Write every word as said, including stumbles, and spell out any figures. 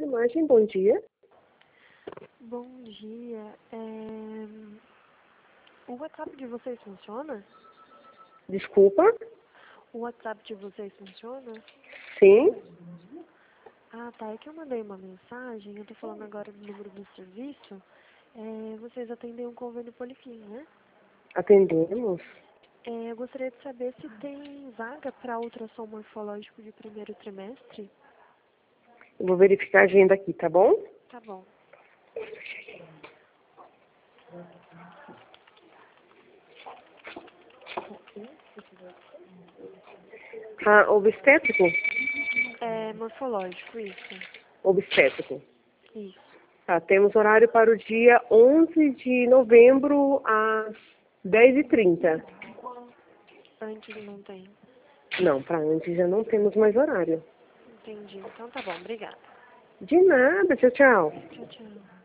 enfermagem, bom dia. Bom dia. É... O WhatsApp de vocês funciona? Desculpa? O WhatsApp de vocês funciona? Sim, Ah, tá. É que eu mandei uma mensagem, eu tô falando agora do número do serviço. É, vocês atendem um convênio Policlin, né? atendemos. É, eu gostaria de saber se tem vaga para ultrassom morfológico de primeiro trimestre. Eu vou verificar a agenda aqui, tá bom? Tá bom. Ah, obstétrico? É morfológico, isso. Obstétrico. Isso. Tá, temos horário para o dia onze de novembro às dez e trinta. Antes não tem. Não, para antes já não temos mais horário. Entendi. Então tá bom, obrigada. De nada, tchau, tchau. Tchau, tchau.